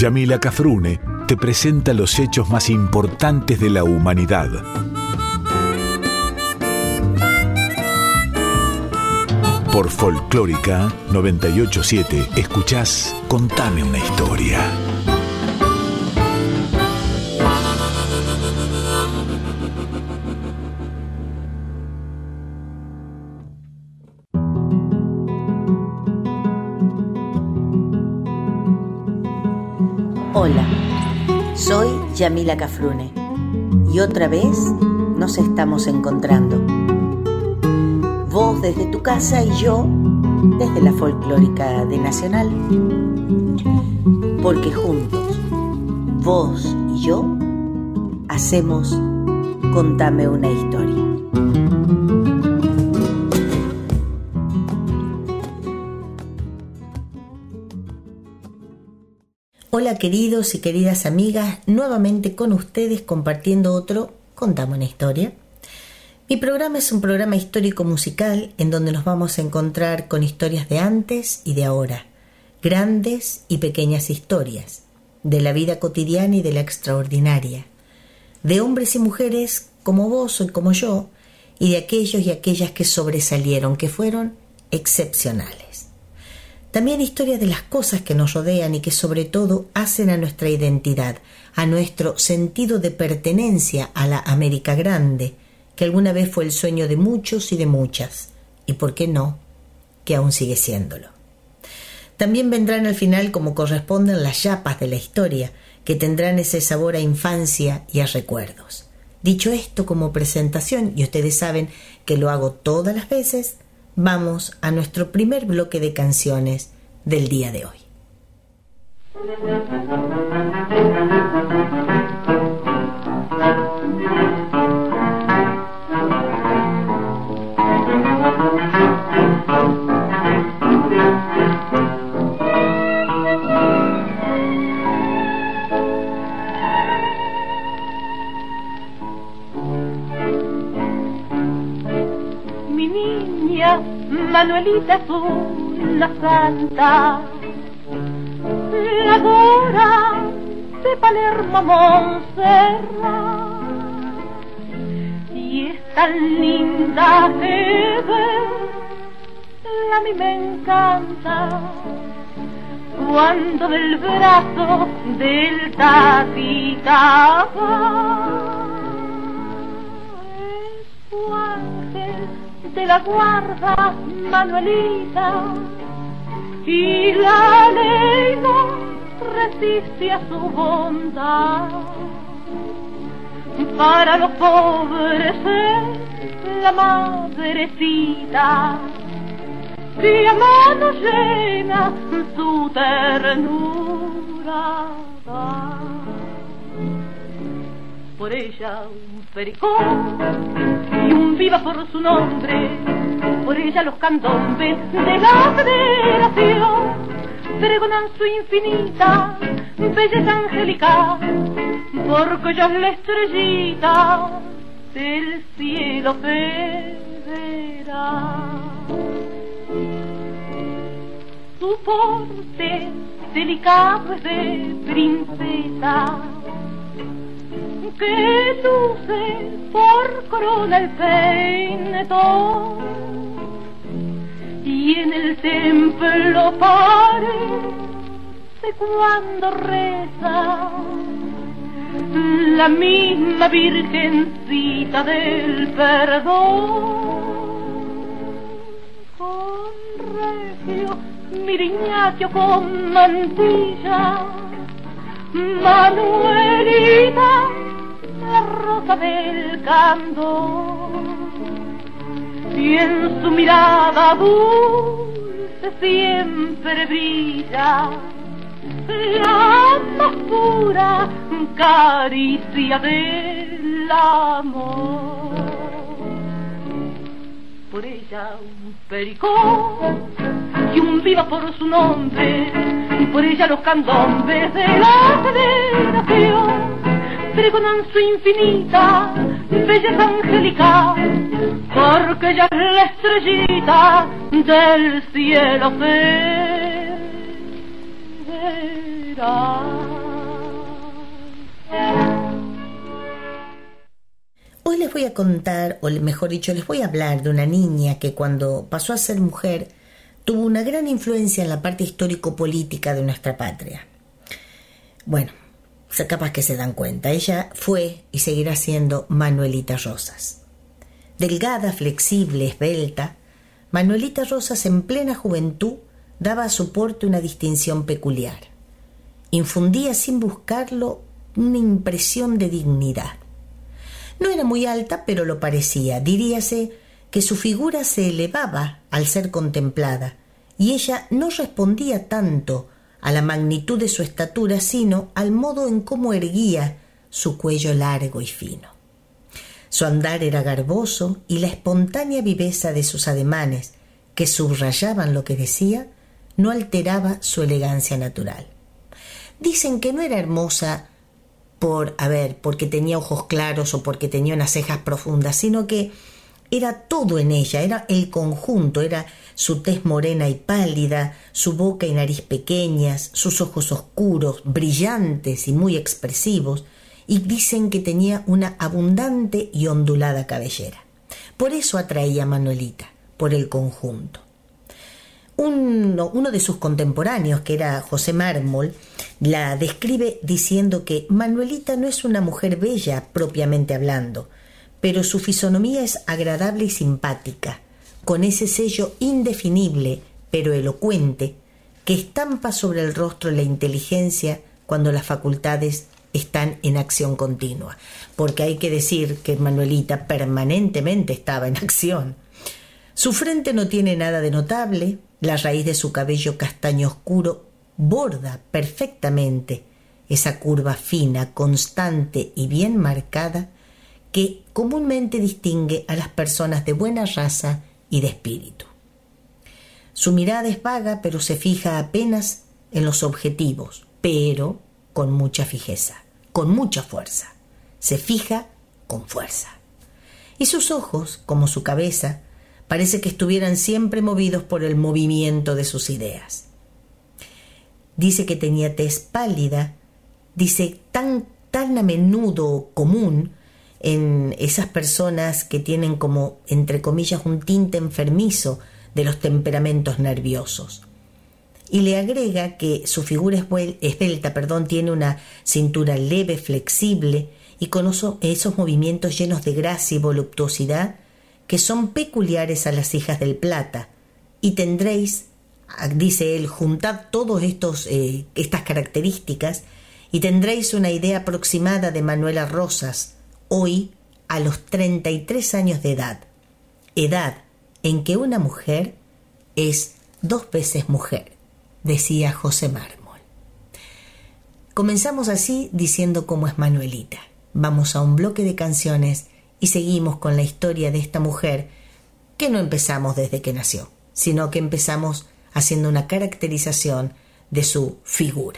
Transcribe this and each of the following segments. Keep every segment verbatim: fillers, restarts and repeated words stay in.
Yamila Cafrune te presenta los hechos más importantes de la humanidad. Por Folclórica noventa y ocho punto siete escuchás Contame una historia. Hola, soy Yamila Cafrune y otra vez nos estamos encontrando. Vos desde tu casa y yo desde la Folclórica de Nacional. Porque juntos, vos y yo, hacemos Contame una historia. Hola queridos y queridas amigas, nuevamente con ustedes compartiendo otro Contame una historia. Mi programa es un programa histórico musical en donde nos vamos a encontrar con historias de antes y de ahora, grandes y pequeñas historias, de la vida cotidiana y de la extraordinaria, de hombres y mujeres como vos y como yo, y de aquellos y aquellas que sobresalieron, que fueron excepcionales. También historias de las cosas que nos rodean y que sobre todo hacen a nuestra identidad, a nuestro sentido de pertenencia a la América Grande, que alguna vez fue el sueño de muchos y de muchas, y por qué no, que aún sigue siéndolo. También vendrán al final, como corresponden, las yapas de la historia, que tendrán ese sabor a infancia y a recuerdos. Dicho esto como presentación, y ustedes saben que lo hago todas las veces, vamos a nuestro primer bloque de canciones del día de hoy. Manuelita es una santa, la Dora de Palermo a Montserrat, y es tan linda que ver, a mí me encanta, cuando del brazo del tatita va, es su ángel de la guarda Manuelita, y la ley no resiste a su bondad. Para los pobres es la madrecita, que a mano llena su ternura da. Por ella un pericón y un viva por su nombre, por ella los candombes de la federación pregonan su infinita belleza angelical, porque ella es la estrellita del cielo federal. Su porte delicado es de princesa, que luce por corona el peinetón, y en el templo parece cuando reza la misma virgencita del perdón. Con regio miriñacio con mantilla, Manuelita, la rosa del candor, y en su mirada dulce siempre brilla la más pura caricia del amor. Por ella un pericón y un viva por su nombre, por ella los candombes de la federación pregonan su infinita belleza angelical, porque ella es la estrellita del cielo federal. les voy a contar, o mejor dicho, les voy a hablar de una niña que cuando pasó a ser mujer tuvo una gran influencia en la parte histórico-política de nuestra patria. Bueno, capaz que se dan cuenta, ella fue y seguirá siendo Manuelita Rosas. Delgada, flexible, esbelta, Manuelita Rosas en plena juventud daba a su porte una distinción peculiar. Infundía sin buscarlo una impresión de dignidad. No era muy alta, pero lo parecía. Diríase que su figura se elevaba al ser contemplada, y ella no respondía tanto a la magnitud de su estatura, sino al modo en cómo erguía su cuello largo y fino. Su andar era garboso, y la espontánea viveza de sus ademanes, que subrayaban lo que decía, no alteraba su elegancia natural. Dicen que no era hermosa por, a ver, porque tenía ojos claros o porque tenía unas cejas profundas, sino que era todo en ella, era el conjunto, era su tez morena y pálida, su boca y nariz pequeñas, sus ojos oscuros, brillantes y muy expresivos, y dicen que tenía una abundante y ondulada cabellera. Por eso atraía a Manuelita, por el conjunto. Uno, uno de sus contemporáneos, que era José Mármol, la describe diciendo que Manuelita no es una mujer bella propiamente hablando, pero su fisonomía es agradable y simpática, con ese sello indefinible pero elocuente que estampa sobre el rostro la inteligencia cuando las facultades están en acción continua, porque hay que decir que Manuelita permanentemente estaba en acción. Su frente no tiene nada de notable, la raíz de su cabello castaño oscuro borda perfectamente esa curva fina, constante y bien marcada que comúnmente distingue a las personas de buena raza y de espíritu. Su mirada es vaga, pero se fija apenas en los objetivos, pero con mucha fijeza, con mucha fuerza. Se fija con fuerza. Y sus ojos, como su cabeza, parece que estuvieran siempre movidos por el movimiento de sus ideas. Dice que tenía tez pálida, dice tan, tan a menudo común en esas personas que tienen como, entre comillas, un tinte enfermizo de los temperamentos nerviosos. Y le agrega que su figura esbelta, perdón, tiene una cintura leve, flexible y con esos movimientos llenos de gracia y voluptuosidad que son peculiares a las hijas del Plata, y tendréis, dice él, juntad todas eh, estas características y tendréis una idea aproximada de Manuela Rosas, hoy a los treinta y tres años de edad, edad en que una mujer es dos veces mujer, decía José Mármol. Comenzamos así diciendo cómo es Manuelita. Vamos a un bloque de canciones y seguimos con la historia de esta mujer que no empezamos desde que nació, sino que empezamos haciendo una caracterización de su figura.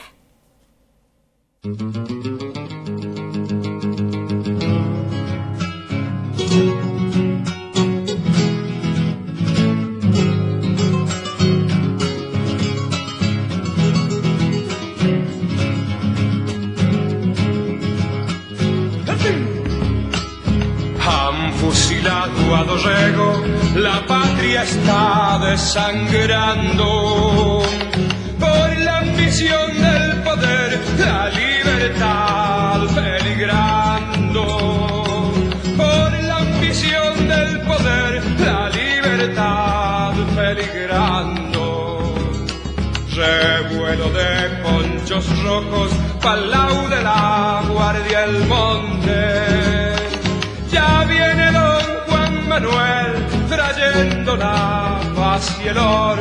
Fusilado a Dorrego, la patria está desangrando por la ambición del poder, la libertad peligrando. Por la ambición del poder, la libertad peligrando. Revuelo de ponchos rojos, palau de la Guardia del Monte. Ya viene don Juan Manuel trayendo la paz y el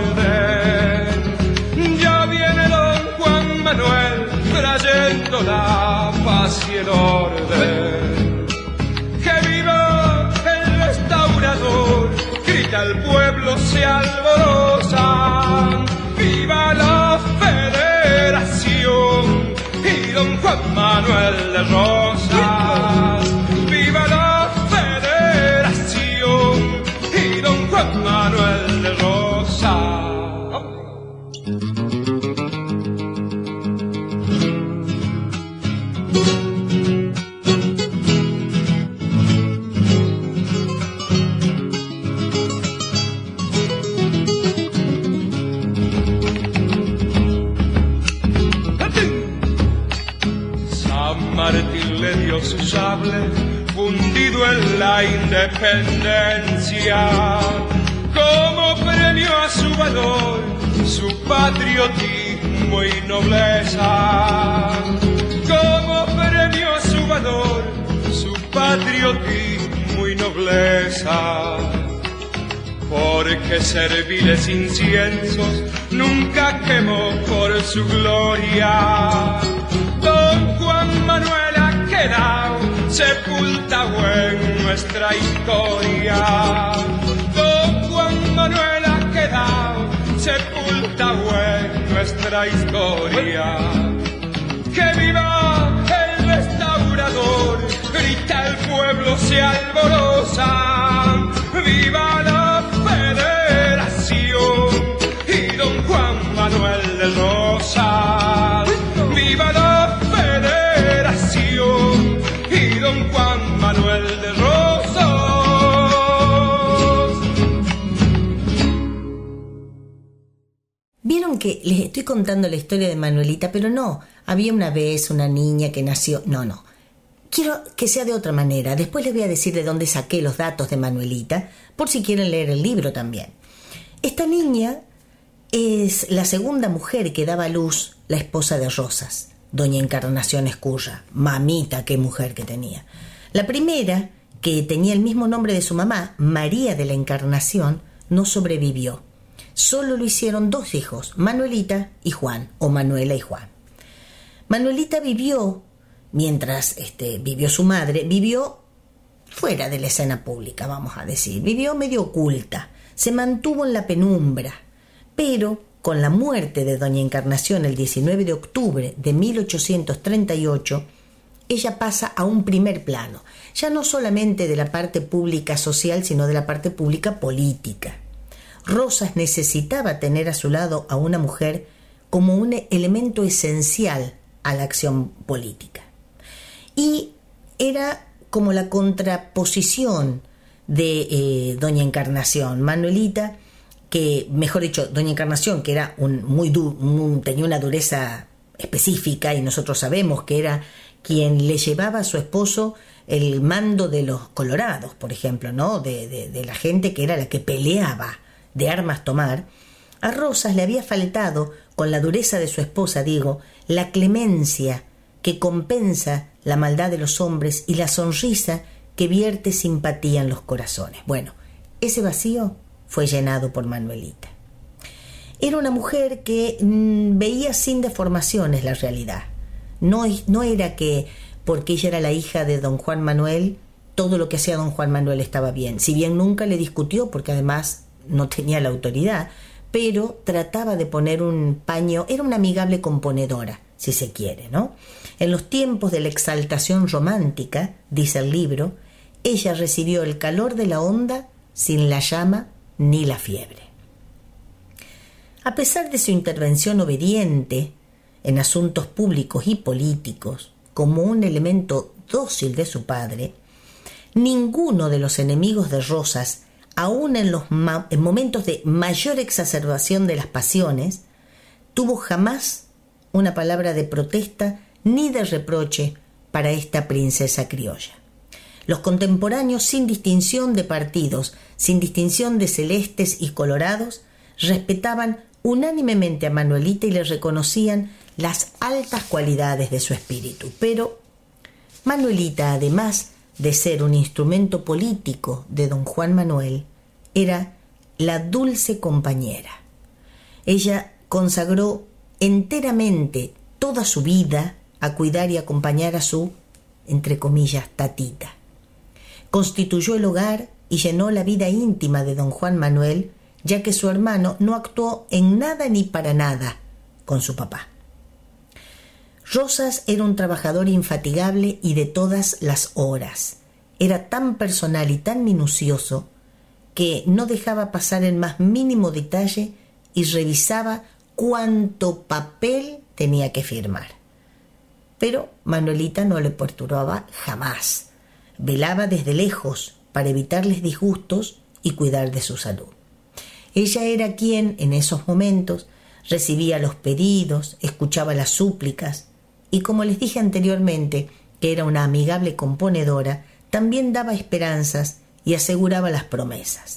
orden. Ya viene don Juan Manuel trayendo la paz y el orden. ¡Que viva el restaurador! Grita el pueblo, se alboroza. ¡Viva la Federación y don Juan Manuel de Rosas! ¡Viva la Juan Manuel de Rosa! le dio su sable fundido en la independencia, como premio a su valor, su patriotismo y nobleza, como premio a su valor, su patriotismo y nobleza. Porque serviles inciensos nunca quemó por su gloria. Don Juan Manuel ha quedado sepultado en nuestra historia. Don Juan Manuel ha quedado sepultado en nuestra historia. ¡Que viva el restaurador! Grita el pueblo, se alborosa. ¡Viva la Federación y don Juan Manuel del Rosal! ¡Viva la Federación y don Juan Manuel del Rosal! Vieron que les estoy contando la historia de Manuelita, pero no, había una vez una niña que nació... No, no. Quiero que sea de otra manera. Después les voy a decir de dónde saqué los datos de Manuelita, por si quieren leer el libro también. Esta niña es la segunda mujer que daba a luz la esposa de Rosas, doña Encarnación Escurra. Mamita, qué mujer que tenía. La primera, que tenía el mismo nombre de su mamá, María de la Encarnación, no sobrevivió. Solo lo hicieron dos hijos, Manuelita y Juan, o Manuela y Juan. Manuelita vivió... Mientras este, vivió su madre, vivió fuera de la escena pública, vamos a decir. Vivió medio oculta, se mantuvo en la penumbra. Pero con la muerte de doña Encarnación el diecinueve de octubre de mil ochocientos treinta y ocho, ella pasa a un primer plano. Ya no solamente de la parte pública social, sino de la parte pública política. Rosas necesitaba tener a su lado a una mujer como un elemento esencial a la acción política. Y era como la contraposición de eh, doña Encarnación. Manuelita, que mejor dicho, doña Encarnación, que era un muy, du- muy tenía una dureza específica, y nosotros sabemos que era quien le llevaba a su esposo el mando de los colorados, por ejemplo, ¿no? De, de, de la gente que era la que peleaba de armas tomar. A Rosas le había faltado, con la dureza de su esposa, digo, la clemencia que compensa la maldad de los hombres y la sonrisa que vierte simpatía en los corazones. Bueno, ese vacío fue llenado por Manuelita. Era una mujer que mmm, veía sin deformaciones la realidad. No, no era que porque ella era la hija de don Juan Manuel, todo lo que hacía don Juan Manuel estaba bien. Si bien nunca le discutió, porque además no tenía la autoridad, pero trataba de poner un paño, era una amigable componedora, si se quiere, ¿no? En los tiempos de la exaltación romántica, dice el libro, ella recibió el calor de la onda sin la llama ni la fiebre. A pesar de su intervención obediente en asuntos públicos y políticos, como un elemento dócil de su padre, ninguno de los enemigos de Rosas, aun en los ma- en momentos de mayor exacerbación de las pasiones, tuvo jamás una palabra de protesta ni de reproche para esta princesa criolla. Los contemporáneos, sin distinción de partidos, sin distinción de celestes y colorados, respetaban unánimemente a Manuelita y le reconocían las altas cualidades de su espíritu. Pero Manuelita, además de ser un instrumento político de don Juan Manuel, era la dulce compañera. Ella consagró enteramente toda su vida a cuidar y acompañar a su, entre comillas, tatita. Constituyó el hogar y llenó la vida íntima de don Juan Manuel, ya que su hermano no actuó en nada ni para nada con su papá. Rosas era un trabajador infatigable y de todas las horas. Era tan personal y tan minucioso que no dejaba pasar el más mínimo detalle y revisaba cuánto papel tenía que firmar. Pero Manuelita no le perturbaba jamás. Velaba desde lejos para evitarles disgustos y cuidar de su salud. Ella era quien, en esos momentos, recibía los pedidos, escuchaba las súplicas y, como les dije anteriormente, que era una amigable componedora, también daba esperanzas y aseguraba las promesas.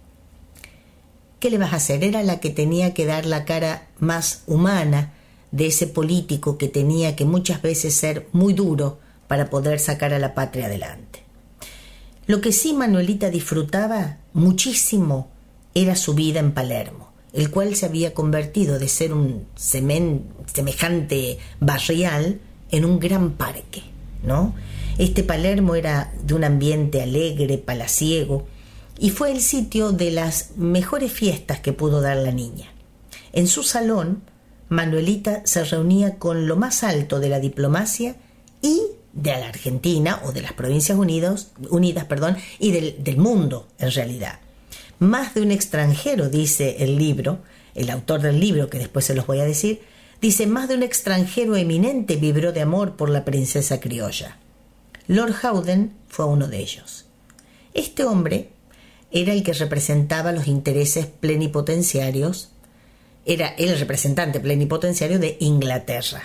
¿Qué le vas a hacer? Era la que tenía que dar la cara más humana de ese político que tenía que muchas veces ser muy duro para poder sacar a la patria adelante. Lo que sí Manuelita disfrutaba muchísimo era su vida en Palermo, el cual se había convertido de ser un semen, semejante barrial en un gran parque, ¿no? Este Palermo era de un ambiente alegre, palaciego, y fue el sitio de las mejores fiestas que pudo dar la niña. En su salón, Manuelita se reunía con lo más alto de la diplomacia y de la Argentina o de las Provincias Unidas, Unidas perdón, y del, del mundo en realidad. Más de un extranjero, dice el libro, el autor del libro, que después se los voy a decir, dice: más de un extranjero eminente vibró de amor por la princesa criolla. Lord Howden fue uno de ellos. Este hombre era el que representaba los intereses plenipotenciarios, era el representante plenipotenciario de Inglaterra.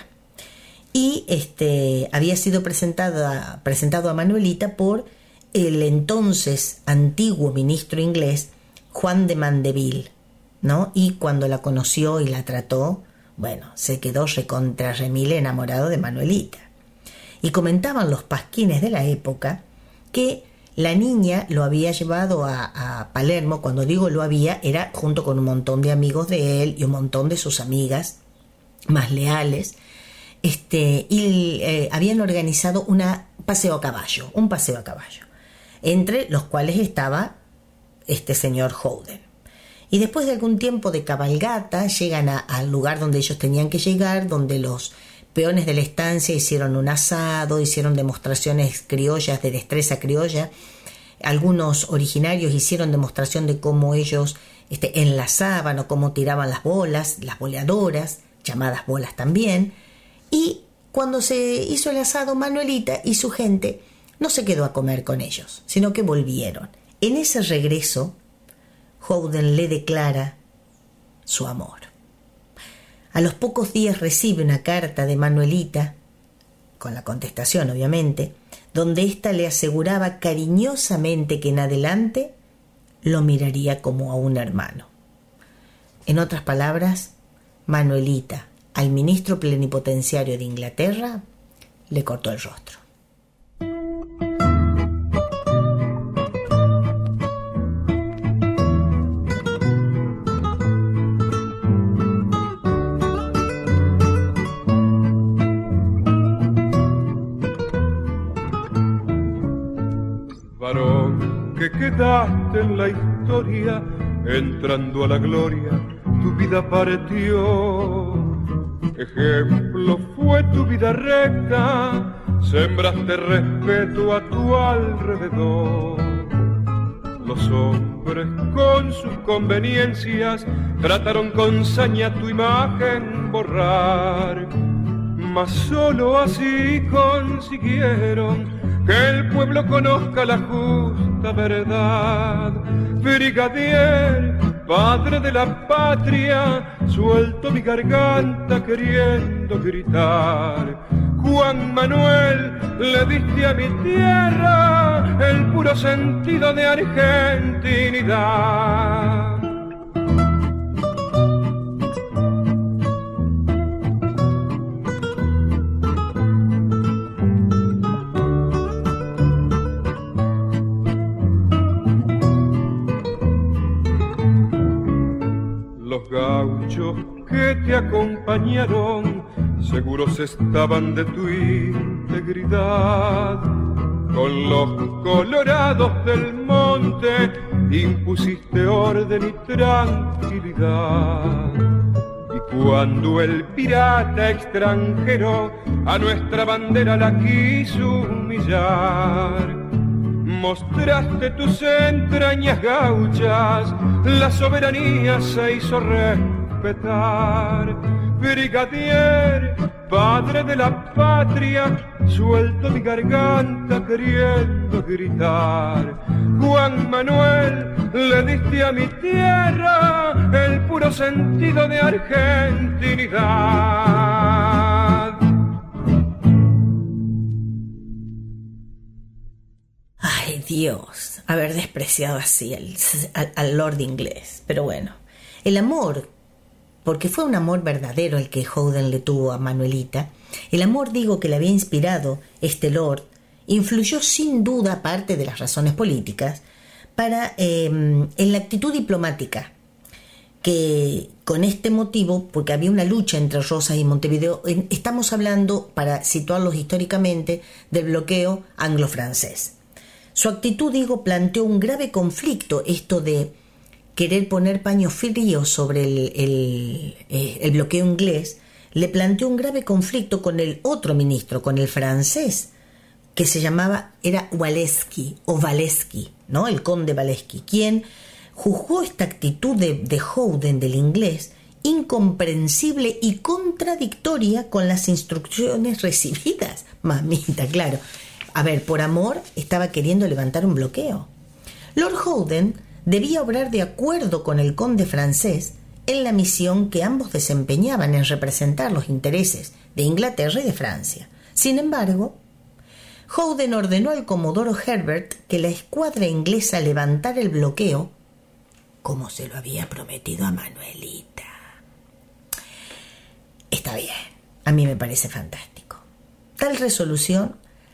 Y este, había sido presentado a, presentado a Manuelita por el entonces antiguo ministro inglés Juan de Mandeville, ¿no? Y cuando la conoció y la trató, bueno, se quedó recontra remil enamorado de Manuelita. Y comentaban los pasquines de la época que la niña lo había llevado a, a Palermo. Cuando digo lo había, era junto con un montón de amigos de él y un montón de sus amigas más leales. Este, y eh, habían organizado un paseo a caballo, un paseo a caballo, entre los cuales estaba este señor Howden. Y después de algún tiempo de cabalgata, llegan a, al lugar donde ellos tenían que llegar, donde los peones de la estancia hicieron un asado, hicieron demostraciones criollas de destreza criolla. Algunos originarios hicieron demostración de cómo ellos este, enlazaban o cómo tiraban las bolas, las boleadoras, llamadas bolas también. Y cuando se hizo el asado, Manuelita y su gente no se quedó a comer con ellos, sino que volvieron. En ese regreso, Howden le declara su amor. A los pocos días recibe una carta de Manuelita, con la contestación obviamente, donde ésta le aseguraba cariñosamente que en adelante lo miraría como a un hermano. En otras palabras, Manuelita al ministro plenipotenciario de Inglaterra le cortó el rostro. Varón que quedaste en la historia, entrando a la gloria, tu vida partió. Ejemplo fue tu vida recta, sembraste respeto a tu alrededor. Los hombres con sus conveniencias trataron con saña tu imagen borrar, mas solo así consiguieron que el pueblo conozca la justa verdad. Brigadier, padre de la patria, suelto mi garganta queriendo gritar. Juan Manuel, le diste a mi tierra el puro sentido de argentinidad. Los gauchos que te acompañaron seguros estaban de tu integridad. Con los colorados del monte impusiste orden y tranquilidad. Y cuando el pirata extranjero a nuestra bandera la quiso humillar, mostraste tus entrañas gauchas, la soberanía se hizo respetar. Brigadier, padre de la patria, suelto mi garganta queriendo gritar. Juan Manuel, le diste a mi tierra el puro sentido de argentinidad. Dios, haber despreciado así al, al, al lord inglés. Pero bueno, el amor, porque fue un amor verdadero el que Howden le tuvo a Manuelita, el amor, digo, que le había inspirado este lord, influyó sin duda, aparte de las razones políticas, para eh, en la actitud diplomática, que con este motivo, porque había una lucha entre Rosas y Montevideo, estamos hablando, para situarlos históricamente, del bloqueo anglo-francés. Su actitud, digo, planteó un grave conflicto, esto de querer poner paño frío sobre el, el, el bloqueo inglés, le planteó un grave conflicto con el otro ministro, con el francés, que se llamaba, era Walewski o Walewski, ¿no? El conde Walewski, quien juzgó esta actitud de, de Howden, del inglés, incomprensible y contradictoria con las instrucciones recibidas. Mamita, claro. A ver, por amor estaba queriendo levantar un bloqueo. Lord Howden debía obrar de acuerdo con el conde francés en la misión que ambos desempeñaban en representar los intereses de Inglaterra y de Francia. Sin embargo, Howden ordenó al comodoro Herbert que la escuadra inglesa levantara el bloqueo como se lo había prometido a Manuelita. Está bien, a mí me parece fantástico. Tal resolución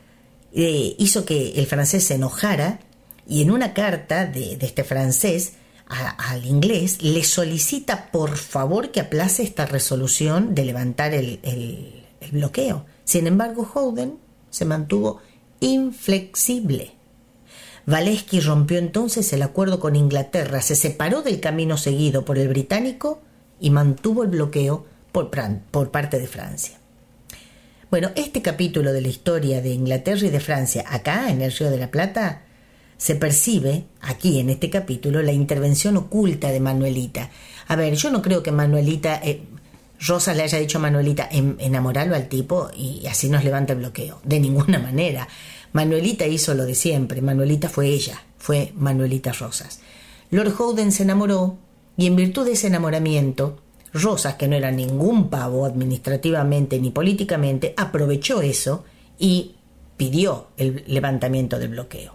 eh, hizo que el francés se enojara y en una carta de, de este francés a, al inglés le solicita por favor que aplace esta resolución de levantar el, el, el bloqueo. Sin embargo, Howden se mantuvo inflexible. Walewski rompió entonces el acuerdo con Inglaterra, se separó del camino seguido por el británico y mantuvo el bloqueo por, por parte de Francia. Bueno, este capítulo de la historia de Inglaterra y de Francia, acá en el Río de la Plata, se percibe, aquí en este capítulo, la intervención oculta de Manuelita. A ver, yo no creo que Manuelita, eh, Rosas le haya dicho a Manuelita, en, enamorarlo al tipo y así nos levanta el bloqueo. De ninguna manera. Manuelita hizo lo de siempre. Manuelita fue ella, fue Manuelita Rosas. Lord Howden se enamoró y en virtud de ese enamoramiento, Rosas, que no era ningún pavo administrativamente ni políticamente, aprovechó eso y pidió el levantamiento del bloqueo.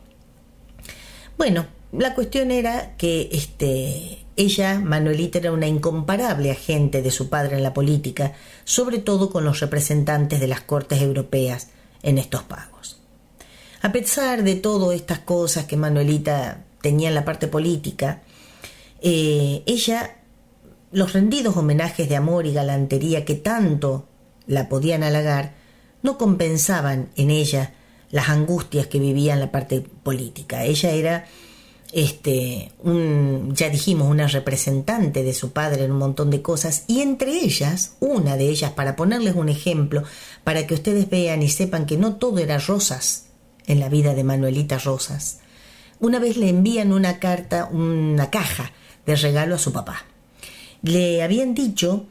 Bueno, la cuestión era que este, ella, Manuelita, era una incomparable agente de su padre en la política, sobre todo con los representantes de las cortes europeas en estos pagos. A pesar de todas estas cosas que Manuelita tenía en la parte política, eh, ella, los rendidos homenajes de amor y galantería que tanto la podían halagar, no compensaban en ella las angustias que vivía en la parte política. Ella era, este, un, ya dijimos, una representante de su padre en un montón de cosas, y entre ellas, una de ellas, para ponerles un ejemplo, para que ustedes vean y sepan que no todo era rosas en la vida de Manuelita Rosas. Una vez le envían una carta, una caja de regalo a su papá. Le habían dicho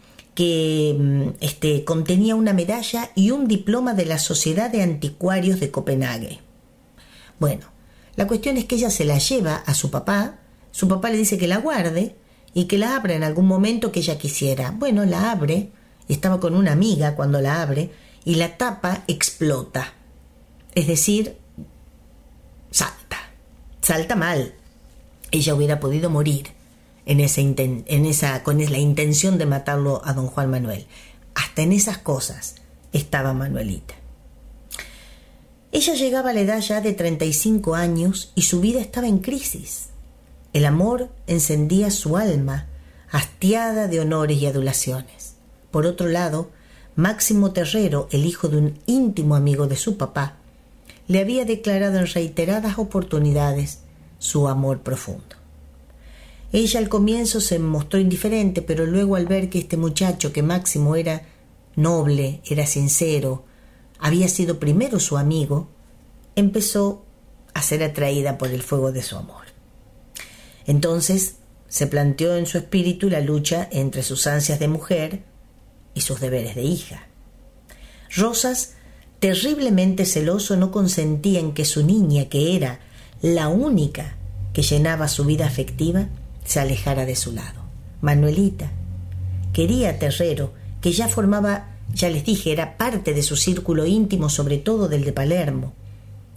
que este, contenía una medalla y un diploma de la Sociedad de Anticuarios de Copenhague. Bueno, la cuestión es que ella se la lleva a su papá, su papá le dice que la guarde y que la abra en algún momento que ella quisiera. Bueno, la abre, estaba con una amiga cuando la abre, y la tapa explota. Es decir, salta, salta mal. Ella hubiera podido morir en esa, inten- en esa, con la intención de matarlo a don Juan Manuel. Hasta en esas cosas estaba Manuelita. Ella llegaba a la edad ya de treinta y cinco años y su vida estaba en crisis. El amor encendía su alma, hastiada de honores y adulaciones. Por otro lado, Máximo Terrero, el hijo de un íntimo amigo de su papá, le había declarado en reiteradas oportunidades su amor profundo. Ella al comienzo se mostró indiferente, pero luego al ver que este muchacho, que Máximo era noble, era sincero, había sido primero su amigo, empezó a ser atraída por el fuego de su amor. Entonces se planteó en su espíritu la lucha entre sus ansias de mujer y sus deberes de hija. Rosas, terriblemente celoso, no consentía en que su niña, que era la única que llenaba su vida afectiva, se alejara de su lado. Manuelita quería a Terrero, que ya formaba, ya les dije, era parte de su círculo íntimo, sobre todo del de Palermo.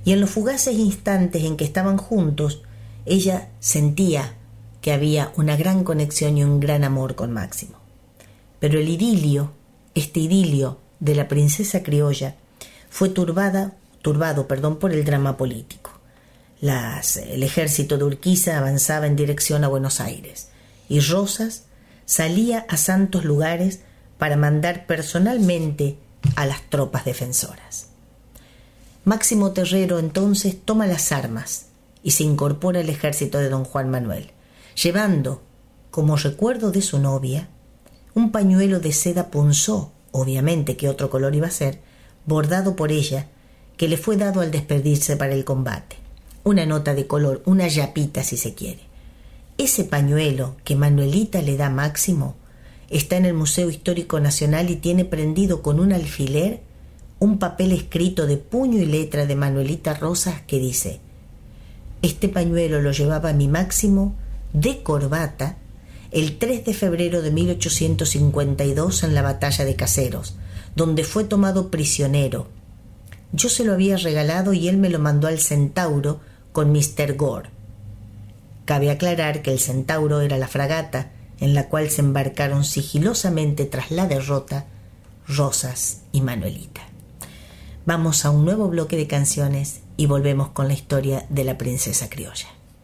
y en los fugaces instantes en que estaban juntos, ella sentía que había una gran conexión y un gran amor con Máximo. Pero el idilio, este idilio de la princesa criolla, fue turbada, turbado perdón, por el drama político. Las, el ejército de Urquiza avanzaba en dirección a Buenos Aires y Rosas salía a santos lugares para mandar personalmente a las tropas defensoras. Máximo Terrero entonces toma las armas y se incorpora al ejército de don Juan Manuel, llevando, como recuerdo de su novia, un pañuelo de seda punzó, obviamente que otro color iba a ser, bordado por ella, que le fue dado al despedirse para el combate. Una nota de color, una yapita si se quiere. Ese pañuelo que Manuelita le da a Máximo está en el Museo Histórico Nacional y tiene prendido con un alfiler un papel escrito de puño y letra de Manuelita Rosas que dice: este pañuelo lo llevaba mi Máximo de corbata el tres de febrero de mil ochocientos cincuenta y dos en la batalla de Caseros, donde fue tomado prisionero. Yo se lo había regalado y él me lo mandó al Centauro con mister Gore. Cabe aclarar que el Centauro era la fragata en la cual se embarcaron sigilosamente tras la derrota Rosas y Manuelita. Vamos a un nuevo bloque de canciones y volvemos con la historia de la princesa criolla.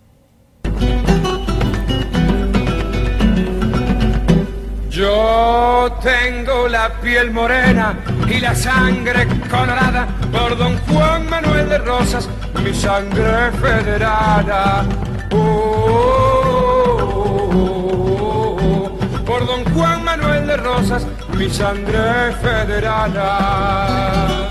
Yo tengo la piel morena y la sangre colorada por don Juan Manuel de Rosas, mi sangre federada. Oh, oh, oh, oh, por don Juan Manuel de Rosas, mi sangre federada.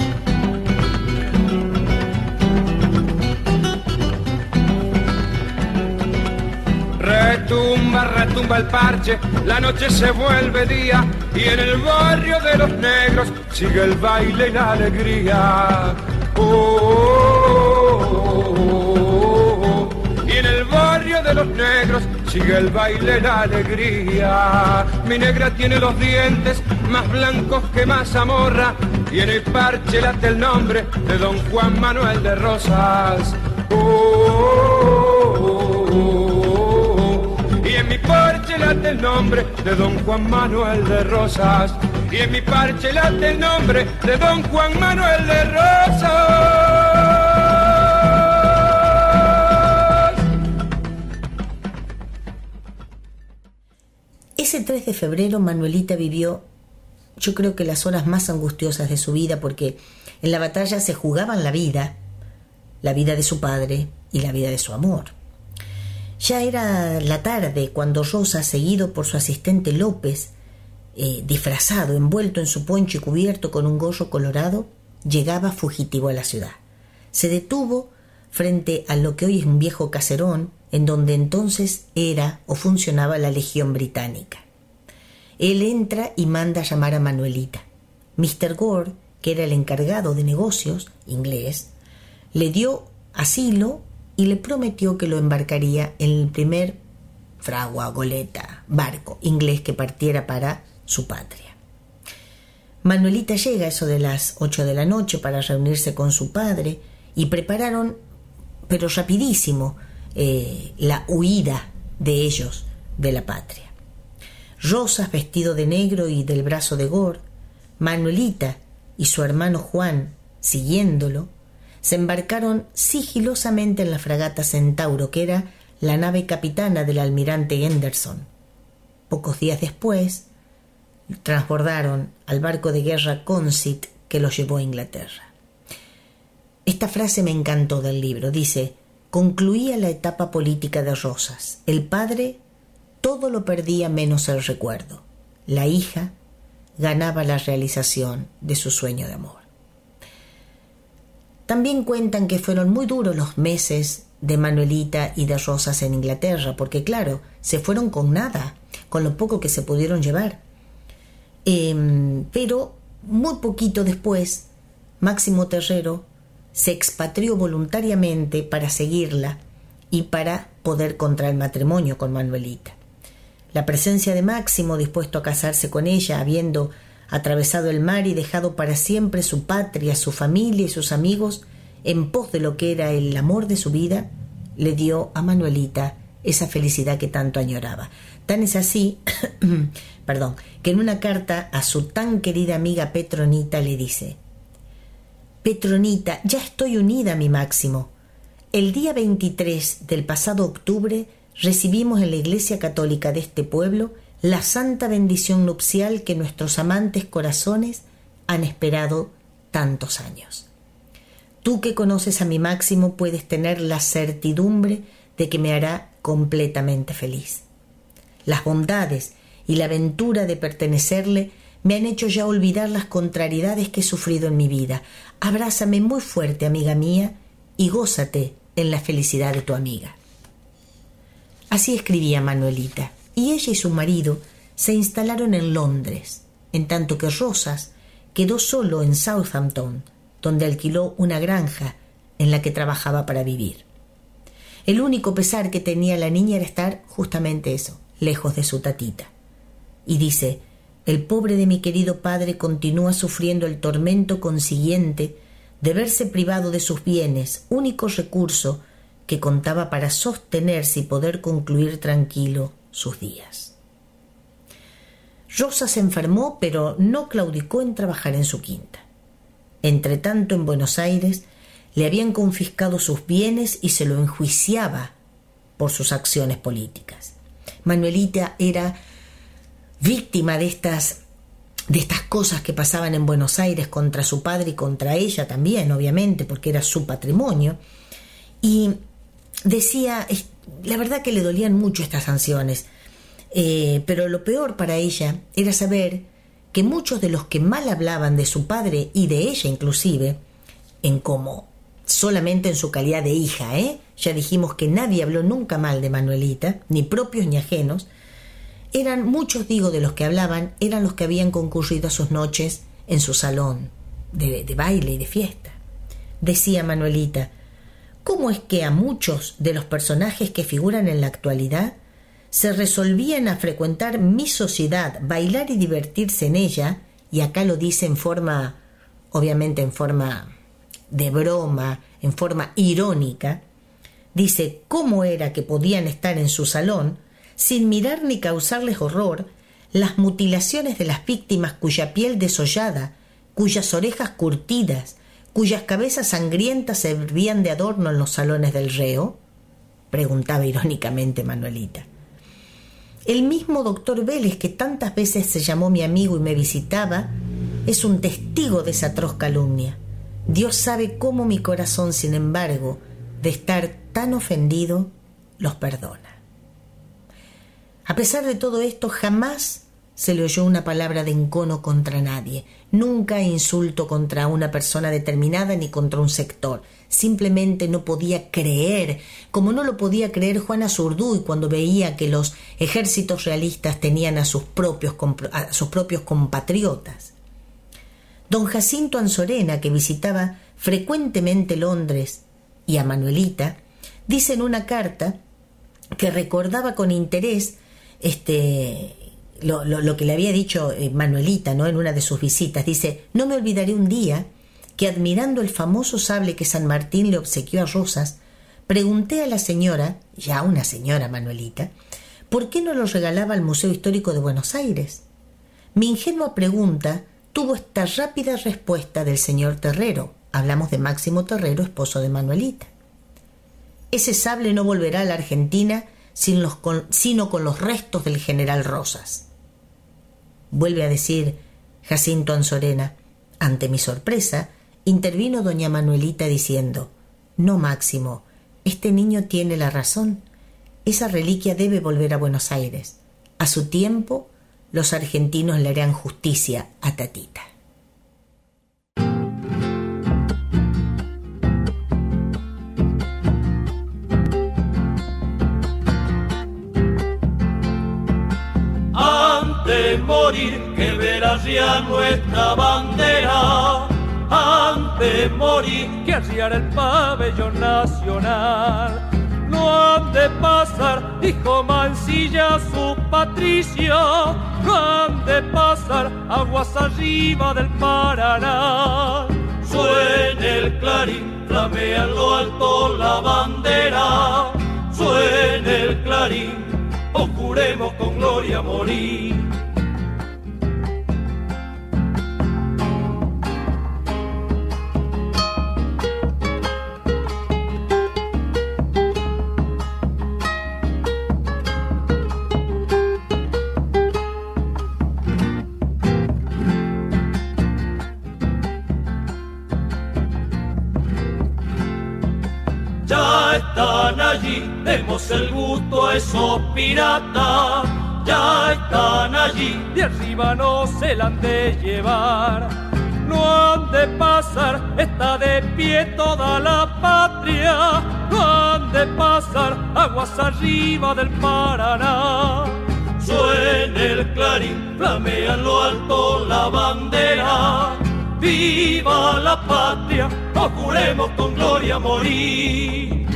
Retumba, retumba el parche, la noche se vuelve día y en el barrio de los negros sigue el baile y la alegría. Oh, oh, oh, oh, oh. Y en el barrio de los negros sigue el baile y la alegría. Mi negra tiene los dientes más blancos que mazamorra y en el parche late el nombre de don Juan Manuel de Rosas. Oh, oh, oh, oh. Y en mi parche late el nombre de don Juan Manuel de Rosas. Y en mi parche late el nombre de don Juan Manuel de Rosas. Ese tres de febrero Manuelita vivió, yo creo que las horas más angustiosas de su vida, porque en la batalla se jugaban la vida, la vida de su padre y la vida de su amor. Ya era la tarde cuando Rosa, seguido por su asistente López, eh, disfrazado, envuelto en su poncho y cubierto con un gorro colorado, llegaba fugitivo a la ciudad. Se detuvo frente a lo que hoy es un viejo caserón, en donde entonces era o funcionaba la Legión Británica. Él entra y manda a llamar a Manuelita. mister Gore, que era el encargado de negocios, inglés, le dio asilo y le prometió que lo embarcaría en el primer fragua, goleta, barco inglés que partiera para su patria. Manuelita llega a eso de las ocho de la noche para reunirse con su padre y prepararon, pero rapidísimo, eh, la huida de ellos de la patria. Rosas, vestido de negro y del brazo de Gore, Manuelita y su hermano Juan, siguiéndolo, se embarcaron sigilosamente en la fragata Centauro, que era la nave capitana del almirante Henderson. Pocos días después, transbordaron al barco de guerra Conceit, que los llevó a Inglaterra. Esta frase me encantó del libro. Dice: concluía la etapa política de Rosas. El padre todo lo perdía menos el recuerdo. La hija ganaba la realización de su sueño de amor. También cuentan que fueron muy duros los meses de Manuelita y de Rosas en Inglaterra, porque claro, se fueron con nada, con lo poco que se pudieron llevar. Eh, pero muy poquito después, Máximo Terrero se expatrió voluntariamente para seguirla y para poder contraer matrimonio con Manuelita. La presencia de Máximo, dispuesto a casarse con ella, habiendo atravesado el mar y dejado para siempre su patria, su familia y sus amigos, en pos de lo que era el amor de su vida, le dio a Manuelita esa felicidad que tanto añoraba. Tan es así, perdón, que en una carta a su tan querida amiga Petronita le dice: Petronita, ya estoy unida a mi Máximo. El día veintitrés del pasado octubre recibimos en la Iglesia Católica de este pueblo la santa bendición nupcial que nuestros amantes corazones han esperado tantos años. Tú que conoces a mi Máximo puedes tener la certidumbre de que me hará completamente feliz. Las bondades y la aventura de pertenecerle me han hecho ya olvidar las contrariedades que he sufrido en mi vida. Abrázame muy fuerte, amiga mía, y gózate en la felicidad de tu amiga. Así escribía Manuelita, y ella y su marido se instalaron en Londres, en tanto que Rosas quedó solo en Southampton, donde alquiló una granja en la que trabajaba para vivir. El único pesar que tenía la niña era estar justamente eso, lejos de su tatita. Y dice: el pobre de mi querido padre continúa sufriendo el tormento consiguiente de verse privado de sus bienes, único recurso que contaba para sostenerse y poder concluir tranquilo sus días. Rosa se enfermó, pero no claudicó en trabajar en su quinta. Entretanto, en Buenos Aires le habían confiscado sus bienes y se lo enjuiciaba por sus acciones políticas. Manuelita era víctima de estas, de estas cosas que pasaban en Buenos Aires contra su padre y contra ella también, obviamente, porque era su patrimonio. Y decía, la verdad que le dolían mucho estas sanciones, eh, pero lo peor para ella era saber que muchos de los que mal hablaban de su padre y de ella inclusive, en como solamente en su calidad de hija, ¿eh? ya dijimos que nadie habló nunca mal de Manuelita, ni propios ni ajenos, eran muchos, digo, de los que hablaban, eran los que habían concurrido a sus noches en su salón de, de baile y de fiesta. Decía Manuelita: ¿cómo es que a muchos de los personajes que figuran en la actualidad se resolvían a frecuentar mi sociedad, bailar y divertirse en ella? Y acá lo dice en forma, obviamente en forma de broma, en forma irónica. Dice: ¿cómo era que podían estar en su salón sin mirar ni causarles horror las mutilaciones de las víctimas cuya piel desollada, cuyas orejas curtidas, cuyas cabezas sangrientas servían de adorno en los salones del reo? Preguntaba irónicamente Manuelita. El mismo doctor Vélez, que tantas veces se llamó mi amigo y me visitaba, es un testigo de esa atroz calumnia. Dios sabe cómo mi corazón, sin embargo, de estar tan ofendido, los perdona. A pesar de todo esto, jamás se le oyó una palabra de encono contra nadie, nunca insulto contra una persona determinada ni contra un sector. Simplemente no podía creer, como no lo podía creer Juana Zurduy cuando veía que los ejércitos realistas tenían a sus propios, a sus propios compatriotas. Don Jacinto Anzorena, que visitaba frecuentemente Londres, y a Manuelita, dice en una carta que recordaba con interés este, lo, lo, lo que le había dicho Manuelita, ¿no? en una de sus visitas. Dice: no me olvidaré un día que, admirando el famoso sable que San Martín le obsequió a Rosas, pregunté a la señora, ya una señora Manuelita, ¿por qué no lo regalaba al Museo Histórico de Buenos Aires? Mi ingenua pregunta tuvo esta rápida respuesta del señor Terrero. Hablamos de Máximo Terrero, esposo de Manuelita: ese sable no volverá a la Argentina sin los con, sino con los restos del general Rosas. Vuelve a decir Jacinto Anzorena. Ante mi sorpresa, intervino doña Manuelita diciendo: no, Máximo, este niño tiene la razón. Esa reliquia debe volver a Buenos Aires. A su tiempo, los argentinos le harán justicia a Tatita. De morir que verás ya nuestra bandera, antes de morir que arriara el pabellón nacional. No han de pasar, dijo Mansilla su Patricia, no han de pasar aguas arriba del Paraná. Suene el clarín flamea en lo alto la bandera, suene el clarín, o juremos con gloria morir. Están allí, demos el gusto a esos piratas, ya están allí, de arriba no se la han de llevar, no han de pasar, está de pie toda la patria, no han de pasar, aguas arriba del Paraná. Suene el clarín, flamea en lo alto la bandera, viva la patria, o juremos con gloria morir.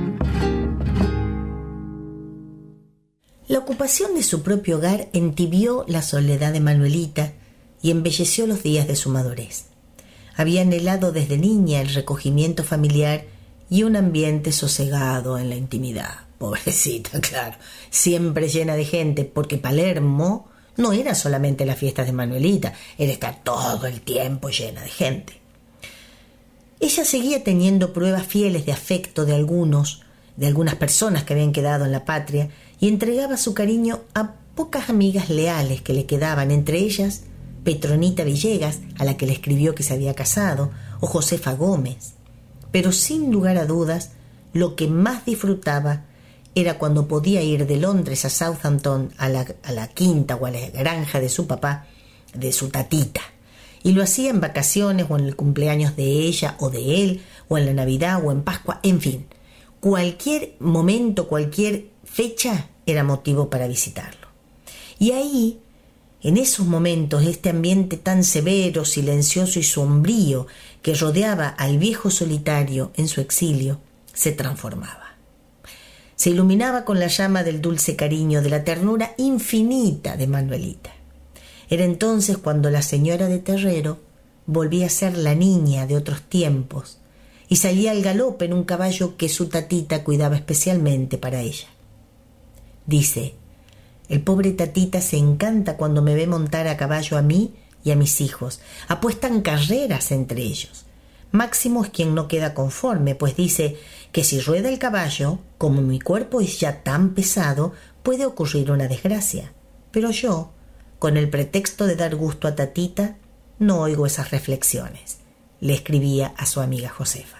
La ocupación de su propio hogar entibió la soledad de Manuelita y embelleció los días de su madurez. Había anhelado desde niña el recogimiento familiar y un ambiente sosegado en la intimidad. Pobrecita, claro, siempre llena de gente, porque Palermo no era solamente las fiestas de Manuelita, era estar todo el tiempo llena de gente. Ella seguía teniendo pruebas fieles de afecto de algunos, de algunas personas que habían quedado en la patria, y entregaba su cariño a pocas amigas leales que le quedaban, entre ellas Petronita Villegas, a la que le escribió que se había casado, o Josefa Gómez. Pero sin lugar a dudas, lo que más disfrutaba era cuando podía ir de Londres a Southampton, a la, a la quinta o a la granja de su papá, de su tatita, y lo hacía en vacaciones o en el cumpleaños de ella o de él, o en la Navidad o en Pascua, en fin, cualquier momento, cualquier fecha era motivo para visitarlo. Y ahí, en esos momentos, este ambiente tan severo, silencioso y sombrío que rodeaba al viejo solitario en su exilio, se transformaba. Se iluminaba con la llama del dulce cariño, de la ternura infinita de Manuelita. Era entonces cuando la señora de Terrero volvía a ser la niña de otros tiempos y salía al galope en un caballo que su tatita cuidaba especialmente para ella. Dice: el pobre tatita se encanta cuando me ve montar a caballo a mí y a mis hijos. Apuestan carreras entre ellos. Máximo es quien no queda conforme, pues dice que si rueda el caballo, como mi cuerpo es ya tan pesado, puede ocurrir una desgracia. Pero yo, con el pretexto de dar gusto a tatita, no oigo esas reflexiones, le escribía a su amiga Josefa.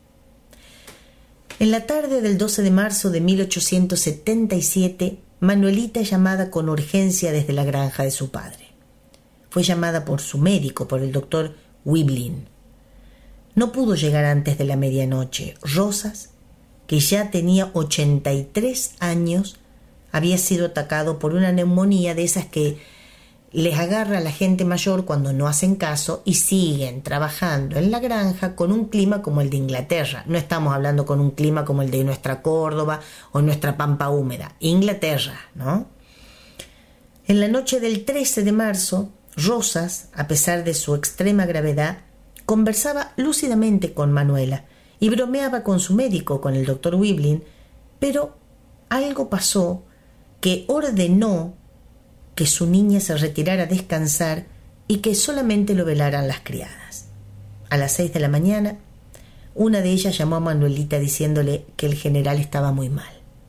En la tarde del doce de marzo de mil ochocientos setenta y siete, Manuelita es llamada con urgencia desde la granja de su padre. Fue llamada por su médico, por el doctor Wiblin. No pudo llegar antes de la medianoche. Rosas, que ya tenía ochenta y tres años, había sido atacado por una neumonía de esas que les agarra a la gente mayor cuando no hacen caso y siguen trabajando en la granja con un clima como el de Inglaterra. No estamos hablando con un clima como el de nuestra Córdoba o nuestra Pampa húmeda. Inglaterra, ¿no? En la noche del trece de marzo, Rosas, a pesar de su extrema gravedad, conversaba lúcidamente con Manuela y bromeaba con su médico, con el doctor Wiblin, pero algo pasó que ordenó que su niña se retirara a descansar y que solamente lo velaran las criadas. A las seis de la mañana, una de ellas llamó a Manuelita diciéndole que el general estaba muy mal.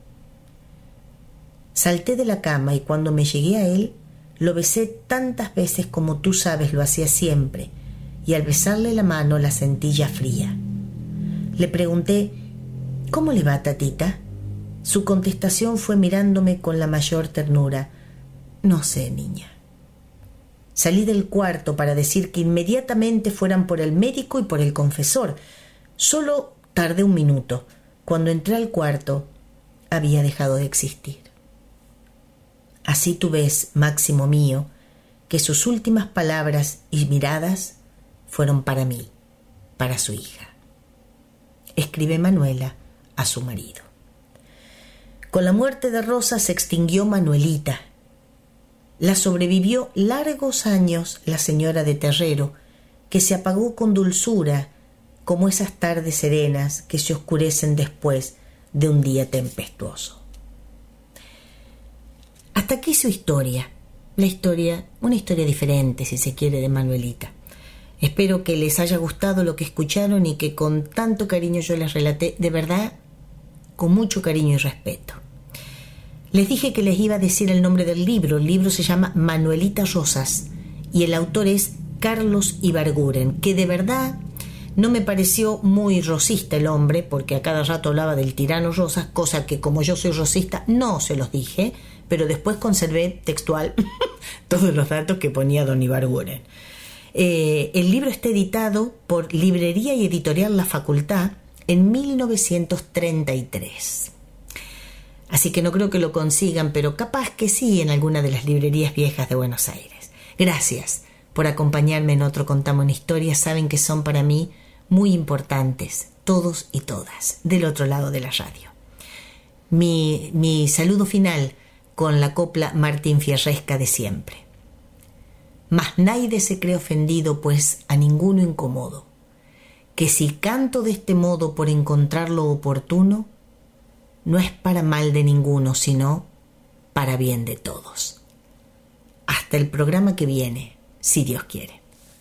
Salté de la cama y cuando me llegué a él, lo besé tantas veces como tú sabes lo hacía siempre, y al besarle la mano la sentí ya fría. Le pregunté: ¿cómo le va, tatita? Su contestación fue mirándome con la mayor ternura: no sé, niña. Salí del cuarto para decir que inmediatamente fueran por el médico y por el confesor. Solo tardé un minuto. Cuando entré al cuarto, había dejado de existir. Así tú ves, Máximo mío, que sus últimas palabras y miradas fueron para mí, para su hija. Escribe Manuela a su marido. Con la muerte de Rosa se extinguió Manuelita. La sobrevivió largos años la señora de Terrero, que se apagó con dulzura como esas tardes serenas que se oscurecen después de un día tempestuoso. Hasta aquí su historia, la historia, una historia diferente, si se quiere, de Manuelita. Espero que les haya gustado lo que escucharon y que con tanto cariño yo les relaté, de verdad, con mucho cariño y respeto. Les dije que les iba a decir el nombre del libro. El libro se llama Manuelita Rosas y el autor es Carlos Ibarguren, que de verdad no me pareció muy rosista el hombre, porque a cada rato hablaba del tirano Rosas, cosa que como yo soy rosista no se los dije, pero después conservé textual todos los datos que ponía don Ibarguren. Eh, el libro está editado por Librería y Editorial La Facultad en mil novecientos treinta y tres. Así que no creo que lo consigan, pero capaz que sí en alguna de las librerías viejas de Buenos Aires. Gracias por acompañarme en otro Contame una Historia. Saben que son para mí muy importantes, todos y todas, del otro lado de la radio. Mi, mi saludo final con la copla Martín Fierresca de siempre. Mas naide se cree ofendido, pues a ninguno incomodo, que si canto de este modo por encontrar lo oportuno, no es para mal de ninguno, sino para bien de todos. Hasta el programa que viene, si Dios quiere.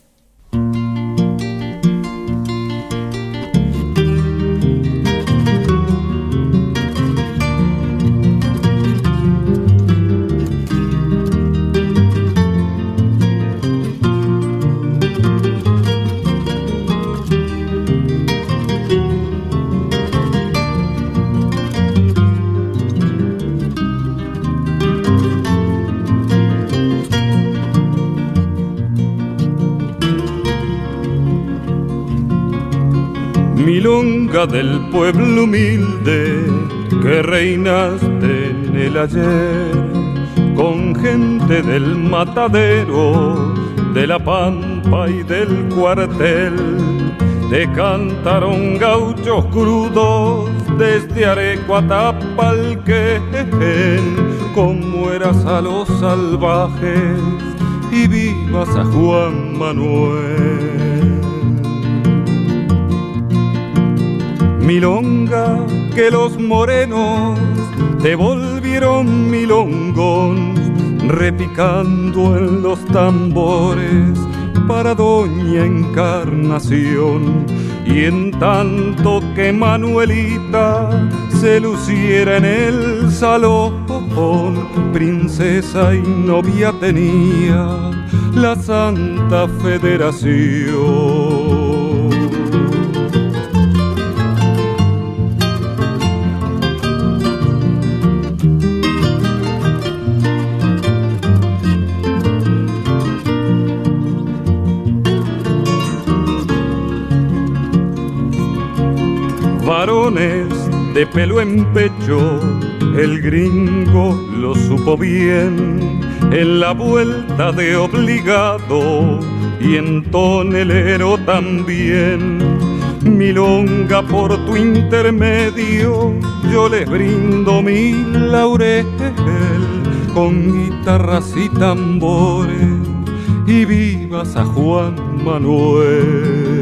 Milonga del pueblo humilde que reinaste en el ayer, con gente del matadero, de la pampa y del cuartel, te cantaron gauchos crudos desde Areco a Tapalquén, como eras a los salvajes y vivas a Juan Manuel. Milonga que los morenos te volvieron milongón, repicando en los tambores para doña Encarnación. Y en tanto que Manuelita se luciera en el salón, princesa y novia tenía la Santa Federación. Varones de pelo en pecho, el gringo lo supo bien, en la vuelta de obligado y en tonelero también. Milonga, por tu intermedio yo les brindo mi laurel, con guitarras y tambores, y vivas a Juan Manuel.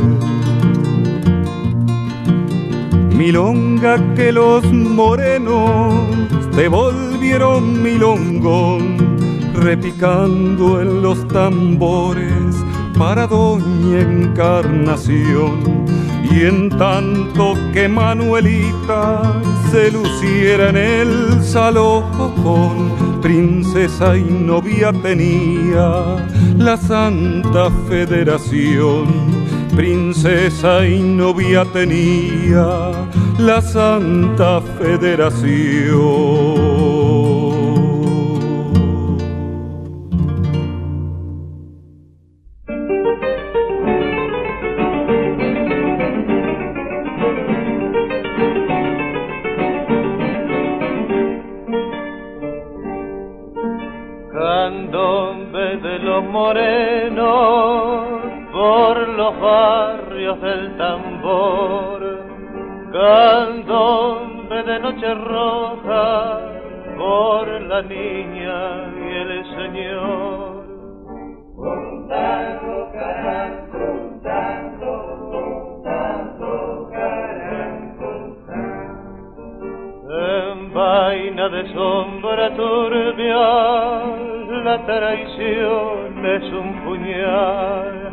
Milonga que los morenos te volvieron milongón, repicando en los tambores para doña Encarnación. Y en tanto que Manuelita se luciera en el salón, princesa y novia tenía la Santa Federación. Princesa y novia tenía la Santa Federación. Candombe de los morenos por los barrios del tambor, candombe de noche roja por la niña y el señor. Juntando, caras, juntando, juntando. traición es un puñal.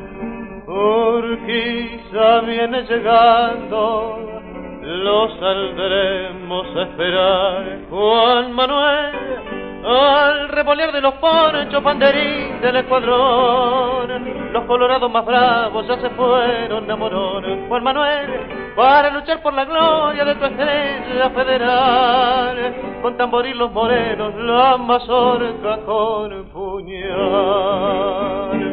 Urquiza viene llegando, lo saldremos a esperar. Juan Manuel, al revolear de los ponchos banderín del escuadrón, los colorados más bravos ya se fueron a Morón. Juan Manuel, para luchar por la gloria de tu estrella federal, con tamboril los morenos, la mazorca con puñal.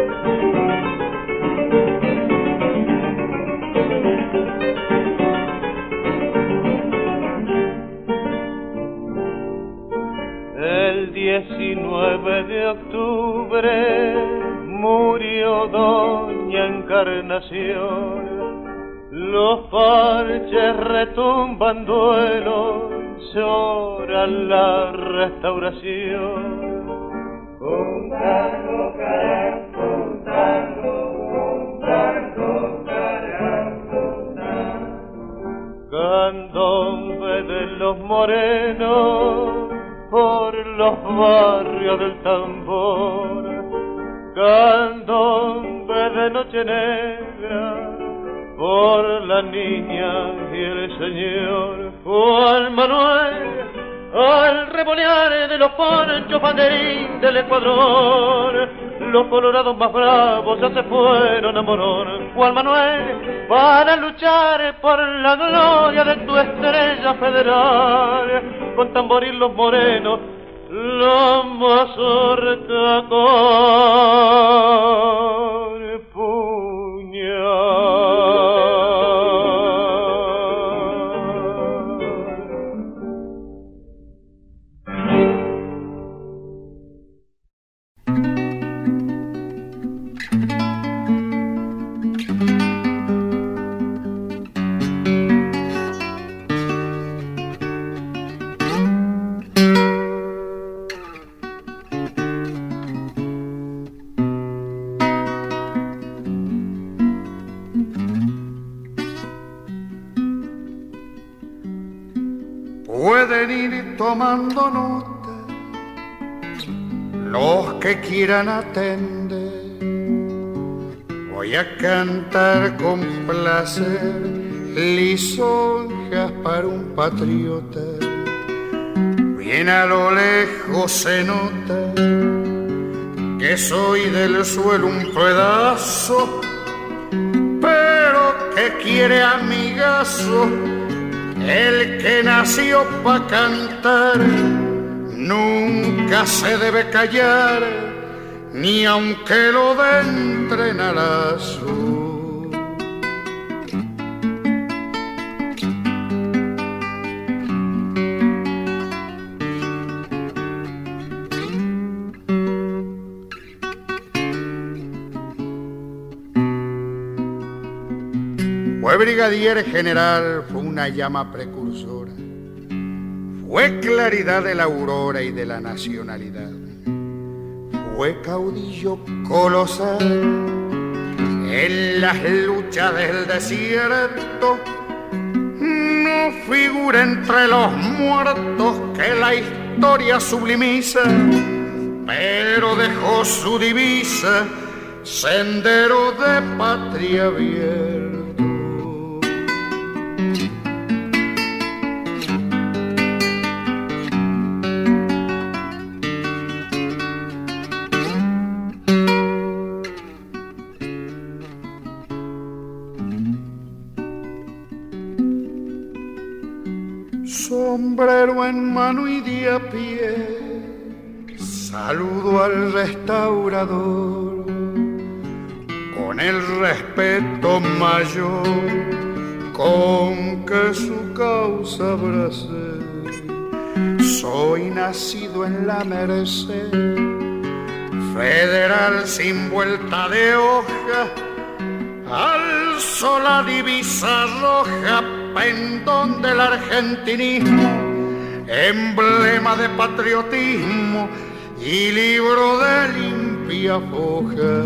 El diecinueve de octubre murió doña Encarnación. Los parches retumban duelo, lloran la restauración. Juntando caras, juntando, juntando caras, juntando. Candombe de los morenos por los barrios del tambor, candombe de noche negra por la niña y el señor. Juan Manuel, al revolear de los ponchos banderín del escuadrón, los colorados más bravos ya se fueron a Morón. Juan Manuel, para luchar por la gloria de tu estrella federal, con tamboril los morenos, la mazorca con puñal. Pueden ir tomando nota los que quieran atender. Voy a cantar con placer lisonjas para un patriota. Bien a lo lejos se nota que soy del suelo un pedazo, pero que quiere amigazo. El que nació pa' cantar nunca se debe callar, ni aunque lo den trenalazo. Fue brigadier general, fue una llama precursora, fue claridad de la aurora y de la nacionalidad, fue caudillo colosal en las luchas del desierto, no figura entre los muertos que la historia sublimiza, pero dejó su divisa, sendero de patria abierta. Sombrero en mano y de a pie, saludo al restaurador con el respeto mayor con que su causa abracé. Soy nacido en la Merced, federal sin vuelta de hoja, alzo la divisa roja, pendón del argentinismo, emblema de patriotismo y libro de limpia foja.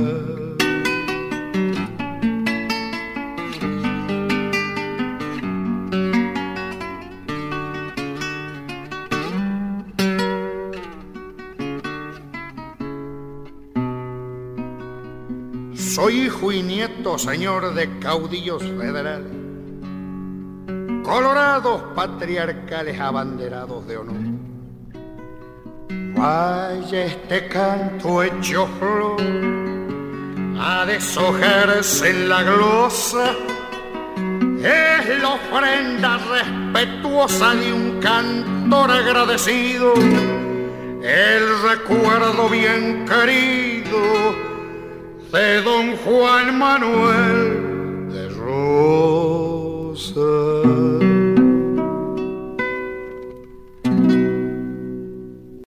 Soy hijo y nieto, señor, de caudillos federales, colorados patriarcales abanderados de honor. Vaya este canto hecho flor a deshojarse en la glosa, es la ofrenda respetuosa de un cantor agradecido, el recuerdo bien querido de don Juan Manuel de Rosas.